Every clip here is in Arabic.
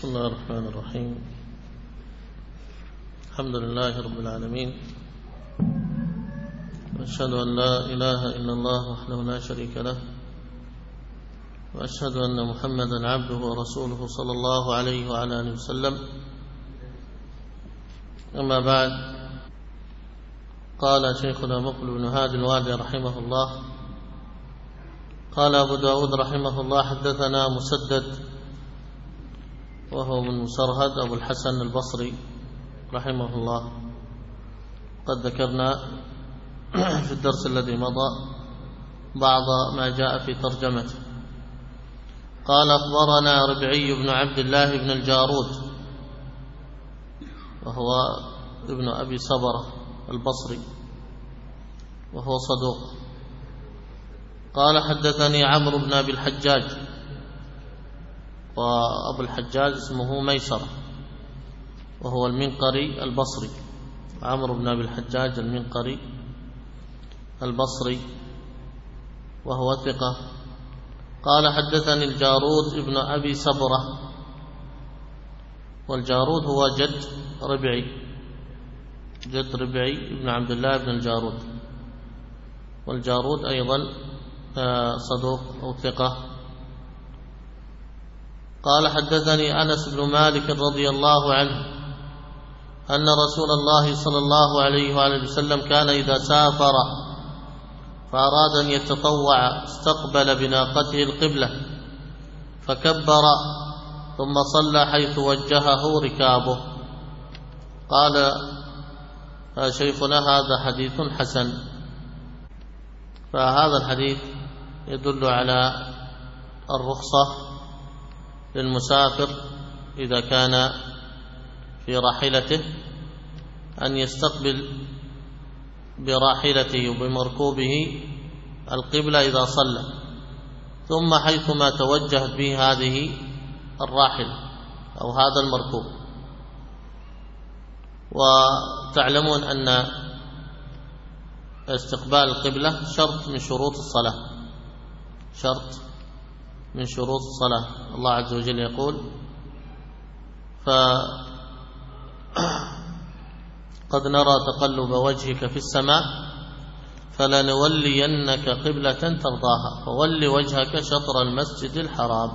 بسم الله الرحمن الرحيم. الحمد لله رب العالمين، وأشهد أن لا إله إلا الله وحده لا شريك له، وأشهد أن محمدا عبده ورسوله صلى الله عليه وعلى آله وسلم. أما بعد، قال شيخنا مقبل بن هادي الوادي رحمه الله: قال أبو داود رحمه الله: حدثنا مسدد وهو من مسرهد أبو الحسن البصري رحمه الله. قد ذكرنا في الدرس الذي مضى بعض ما جاء في ترجمته. قال: أخبرنا ربعي بن عبد الله بن الجارود وهو ابن أبي صبرة البصري وهو صدوق. قال: حدثني عمرو بن أبي الحجاج، وأبو الحجاج اسمه ميسرة وهو المنقري البصري، عمرو بن أبي الحجاج المنقري البصري وهو ثقة. قال: حدثني الجارود ابن أبي صبرة، والجارود هو جد ربعي ابن عبد الله بن الجارود، والجارود أيضا صدوق أو ثقة. قال: حدثني أنس بن مالك رضي الله عنه أن رسول الله صلى الله عليه وآله وسلم كان إذا سافر فأراد أن يتطوع استقبل بناقته القبلة فكبر ثم صلى حيث وجهه ركابه. قال شيخنا: هذا حديث حسن. فهذا الحديث يدل على الرخصة للمسافر إذا كان في راحلته أن يستقبل براحلته وبمركوبه القبلة إذا صلى، ثم حيثما توجهت به هذه الراحلة أو هذا المركوب. وتعلمون أن استقبال القبلة شرط من شروط الصلاة، شرط من شروط الصلاة. الله عز وجل يقول: قد نرى تقلب وجهك في السماء فلنولينك قبلة ترضاها فول وجهك شطر المسجد الحرام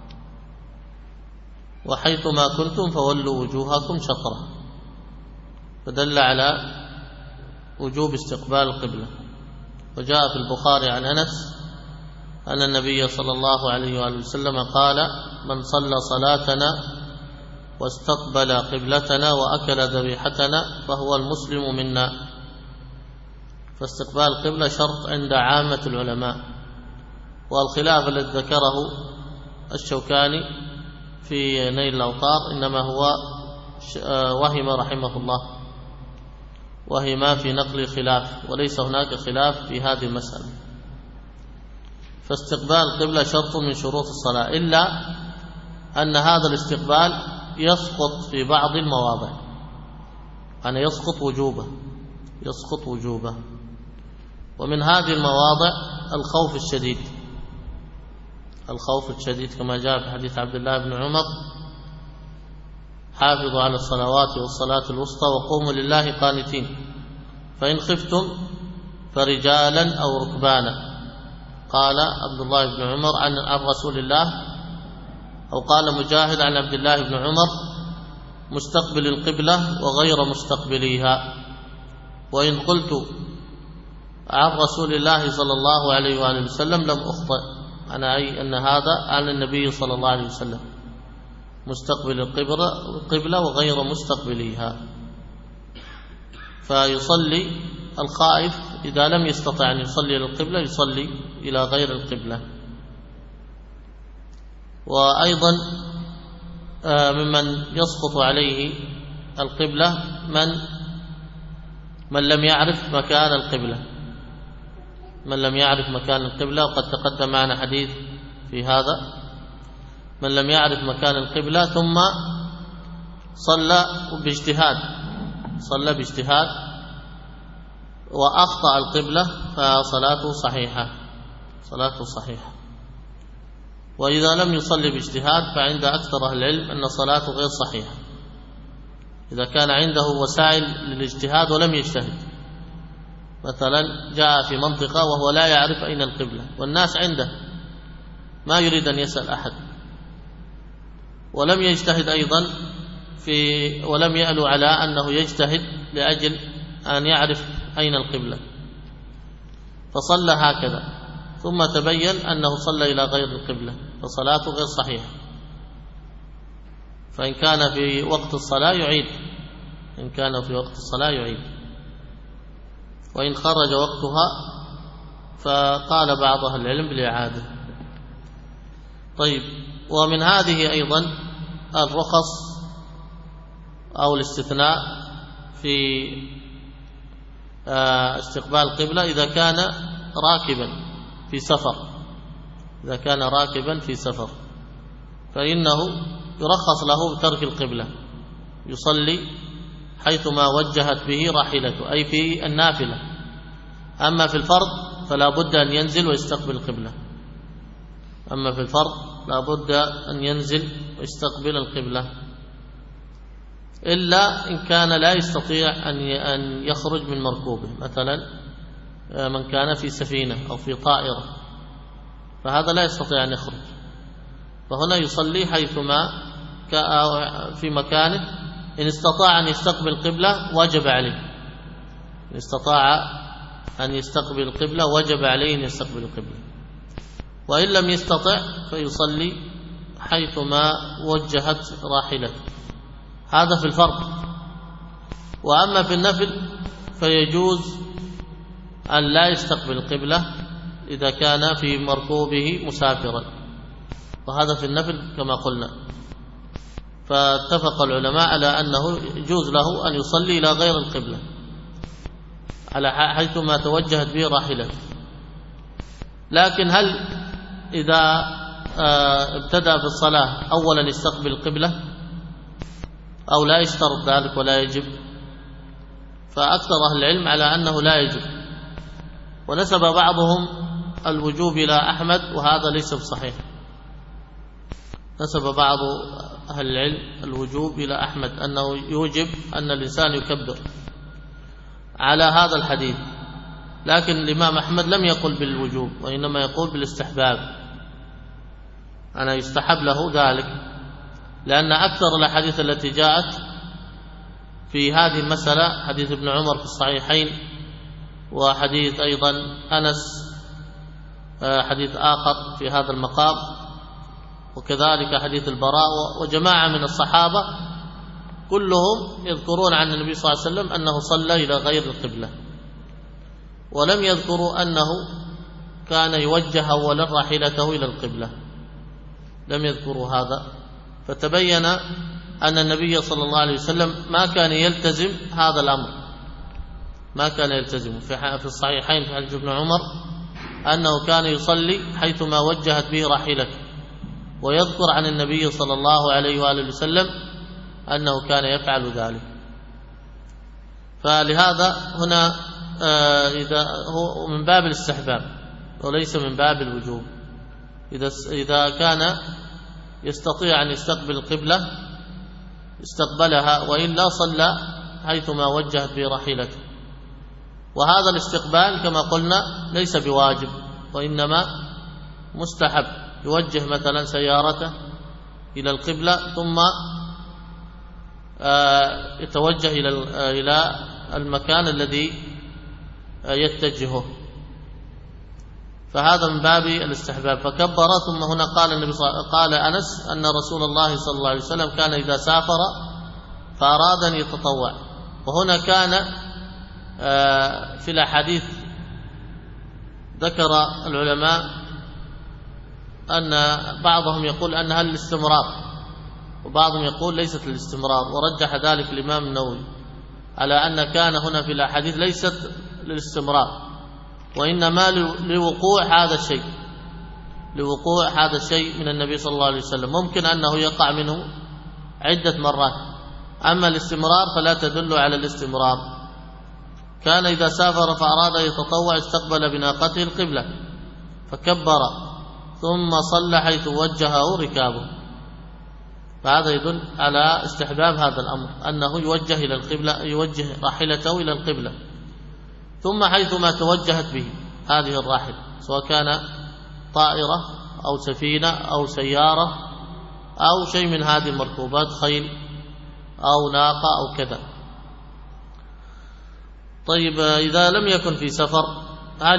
وحيثما كنتم فولوا وجوهكم شطره. فدل على وجوب استقبال القبلة. وجاء في البخاري عن أنس أن النبي صلى الله عليه وآله وسلم قال: من صلى صلاتنا واستقبل قبلتنا وأكل ذبيحتنا فهو المسلم منا. فاستقبال القبلة شرط عند عامة العلماء. والخلاف الذي ذكره الشوكاني في نيل الأوطار إنما هو وهم رحمه الله، وهم في نقل خلاف، وليس هناك خلاف في هذه المسألة. فاستقبال القبلة شرط من شروط الصلاة، إلا أن هذا الاستقبال يسقط في بعض المواضع، يعني يسقط وجوبه. ومن هذه المواضع الخوف الشديد كما جاء في حديث عبد الله بن عمر: حافظوا على الصلوات والصلاة الوسطى وقوموا لله قانتين فإن خفتم فرجالا أو ركبانا. قال عبد الله بن عمر عن رسول الله، أو قال مجاهد عن عبد الله بن عمر: مستقبل القبلة وغير مستقبليها. وإن قلت عن رسول الله صلى الله عليه وآله وسلم لم أخطئ، أنا أي أن هذا عن النبي صلى الله عليه وسلم، مستقبل القبلة وغير مستقبليها. فيصلي الخائف إذا لم يستطع أن يصلي إلى القبلة يصلي إلى غير القبلة. وأيضا ممن يسقط عليه القبلة من لم يعرف مكان القبلة، وقد تقدم معنا حديث في هذا. من لم يعرف مكان القبلة ثم صلى باجتهاد وأخطأ القبلة فصلاته صحيحة. وإذا لم يصلي باجتهاد فعند أكثر أهل العلم أن صلاته غير صحيحة، إذا كان عنده وسائل للاجتهاد ولم يجتهد. مثلا جاء في منطقة وهو لا يعرف أين القبلة والناس عنده، ما يريد أن يسأل أحد، ولم يجتهد أيضا ولم يألو على أنه يجتهد لأجل أن يعرف أين القبلة، فصلى هكذا ثم تبين أنه صلى إلى غير القبلة، فصلاته غير صحيحة. فإن كان في وقت الصلاة يعيد، إن كان في وقت الصلاة يعيد، وإن خرج وقتها فقال بعض أهل العلم بالإعادة. طيب، ومن هذه أيضا الرخص أو الاستثناء في استقبال القبلة إذا كان راكبا في سفر، إذا كان راكبا في سفر فإنه يرخص له بترك القبلة، يصلي حيثما وجهت به راحلته، أي في النافلة. أما في الفرض فلا بد أن ينزل ويستقبل القبلة، أما في الفرض لا بد أن ينزل ويستقبل القبلة، إلا إن كان لا يستطيع أن يخرج من مركوبه، مثلا من كان في سفينة أو في طائرة فهذا لا يستطيع أن يخرج، فهنا يصلي حيثما في مكانه. إن استطاع أن يستقبل القبلة وجب عليه، إن استطاع أن يستقبل القبلة وجب عليه أن يستقبل القبلة، وإن لم يستطع فيصلي حيثما وجهت راحلته. هذا في الفرض. وأما في النفل فيجوز أن لا يستقبل القبلة إذا كان في مركوبه مسافرا، وهذا في النفل كما قلنا. فاتفق العلماء على أنه يجوز له أن يصلي إلى غير القبلة على حيثما توجهت به راحلته. لكن هل إذا ابتدأ في الصلاة أولا يستقبل القبلة أو لا يشترط ذلك ولا يجب؟ فأكثر أهل العلم على أنه لا يجب، ونسب بعضهم الوجوب إلى أحمد وهذا ليس بصحيح. نسب بعض أهل العلم الوجوب إلى أحمد، أنه يوجب أن الإنسان يكبر على هذا الحديث، لكن الإمام أحمد لم يقل بالوجوب وإنما يقول بالاستحباب، أنا يستحب له ذلك، لأن أكثر الأحاديث التي جاءت في هذه المسألة حديث ابن عمر في الصحيحين، وحديث أيضا أنس حديث آخر في هذا المقام، وكذلك حديث البراء وجماعة من الصحابة كلهم يذكرون عن النبي صلى الله عليه وسلم أنه صلى إلى غير القبلة، ولم يذكروا أنه كان يوجه أولا راحلته إلى القبلة، لم يذكروا هذا. فتبين أن النبي صلى الله عليه وسلم ما كان يلتزم هذا الأمر، ما كان يلتزم. في الصحيحين في حديث ابن عمر أنه كان يصلي حيثما وجهت به راحلته، ويذكر عن النبي صلى الله عليه وآله وسلم أنه كان يفعل ذلك. فلهذا هنا إذا هو من باب الاستحباب وليس من باب الوجوب. إذا كان يستطيع أن يستقبل القبلة استقبلها، وإلا صلى حيثما وجهت به راحلته. وهذا الاستقبال كما قلنا ليس بواجب وإنما مستحب، يوجه مثلا سيارته إلى القبلة ثم يتوجه إلى المكان الذي يتجهه، فهذا من باب الاستحباب. فكبر ثم هنا قال أنس أن رسول الله صلى الله عليه وسلم كان إذا سافر فأراد أن يتطوع. وهنا كان في الأحاديث ذكر العلماء أن بعضهم يقول أنها للاستمرار، وبعضهم يقول ليست للاستمرار، ورجح ذلك الإمام النووي على أن كان هنا في الأحاديث ليست للاستمرار، وإنما لوقوع هذا الشيء، لوقوع هذا الشيء من النبي صلى الله عليه وسلم، ممكن أنه يقع منه عدة مرات. أما الاستمرار فلا تدل على الاستمرار. كان إذا سافر فأراد أن يتطوع استقبل بناقته القبلة فكبر ثم صلى حيث وجهه ركابه، فهذا يدل على استحباب هذا الأمر، أنه يوجه إلى القبلة، يوجه راحلته إلى القبلة، ثم حيثما توجهت به هذه الراحلة، سواء كان طائرة أو سفينة أو سيارة أو شيء من هذه المركوبات، خيل أو ناقة أو كذا. طيب إذا لم يكن في سفر هل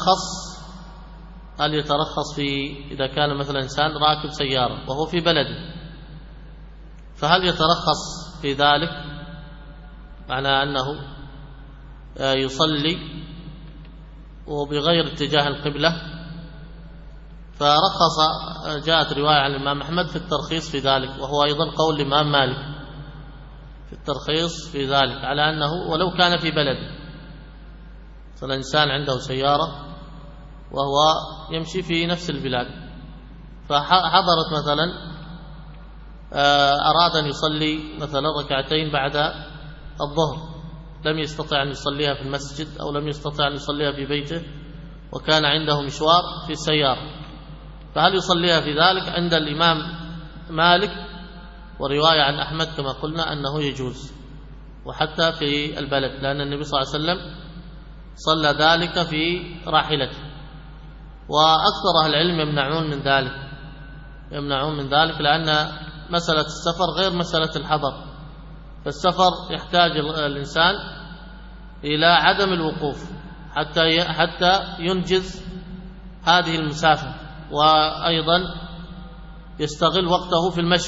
يترخص في إذا كان مثلا إنسان راكب سيارة وهو في بلده، فهل يترخص في ذلك معنى أنه يصلي وبغير اتجاه القبلة؟ فرخص، جاءت رواية عن الإمام أحمد في الترخيص في ذلك، وهو أيضا قول الإمام مالك في الترخيص في ذلك، على أنه ولو كان في بلده، مثلا إنسان عنده سيارة وهو يمشي في نفس البلاد، فحضرت مثلا أراد أن يصلي مثلا ركعتين بعد الظهر، لم يستطع أن يصليها في المسجد أو لم يستطع أن يصليها في بيته، وكان عنده مشوار في السيارة، فهل يصليها في ذلك؟ عند الإمام مالك ورواية عن أحمد كما قلنا أنه يجوز، وحتى في البلد، لأن النبي صلى الله عليه وسلم صلى ذلك في راحلته. وأكثر أهل العلم يمنعون من ذلك، لأن مسألة السفر غير مسألة الحضر، فالسفر يحتاج الإنسان إلى عدم الوقوف حتى ينجز هذه المسافة، وأيضا يستغل وقته في المشي.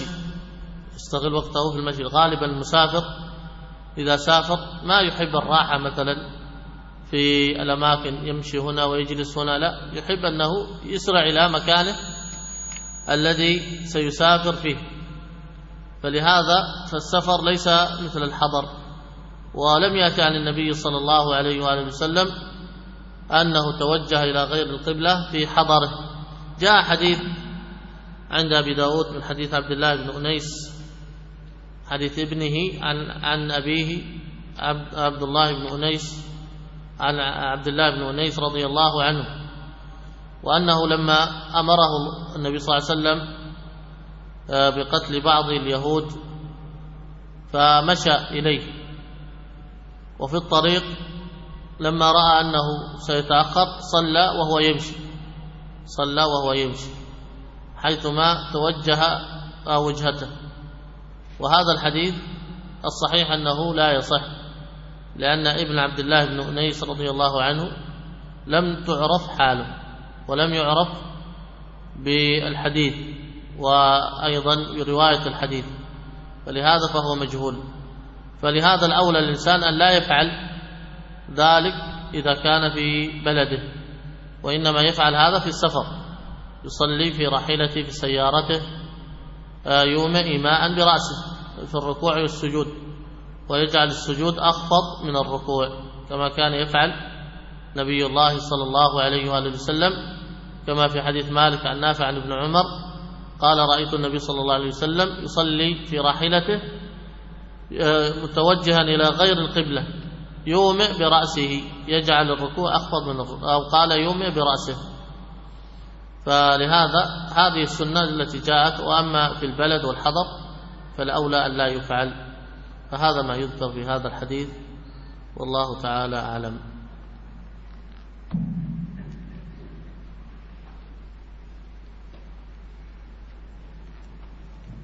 غالبا المسافر إذا سافر ما يحب الراحة مثلا في الأماكن، يمشي هنا ويجلس هنا، لا، يحب أنه يسرع إلى مكانه الذي سيسافر فيه. فلهذا فالسفر ليس مثل الحضر. ولم يأتي عن النبي صلى الله عليه وآله وسلم أنه توجه إلى غير القبلة في حضره. جاء حديث عند أبي داود من حديث عبد الله بن أنيس، حديث ابنه عن أبيه عبد الله بن أنيس، عن عبد الله بن أنيس رضي الله عنه، وأنه لما أمره النبي صلى الله عليه وسلم بقتل بعض اليهود فمشى إليه، وفي الطريق لما رأى أنه سيتأخر صلى وهو يمشي حيثما توجه وجهته. وهذا الحديث الصحيح أنه لا يصح، لأن ابن عبد الله بن أنيس رضي الله عنه لم تعرف حاله ولم يعرف بالحديث وأيضا برواية الحديث، فلهذا فهو مجهول. فلهذا الأولى الإنسان أن لا يفعل ذلك إذا كان في بلده، وإنما يفعل هذا في السفر، يصلي في راحلته في سيارته، يومئ إيماء برأسه في الركوع والسجود، ويجعل السجود أخفض من الركوع كما كان يفعل نبي الله صلى الله عليه وآله وسلم، كما في حديث مالك عن نافع عن ابن عمر قال: رأيت النبي صلى الله عليه وسلم يصلي في راحلته متوجها إلى غير القبلة يومئ برأسه، يجعل الركوع أخفض من الركوع، أو قال يومئ برأسه. فلهذا هذه السنة التي جاءت. وأما في البلد والحضر فالأولى أن لا يفعل. فهذا ما يذكر في هذا الحديث، والله تعالى أعلم.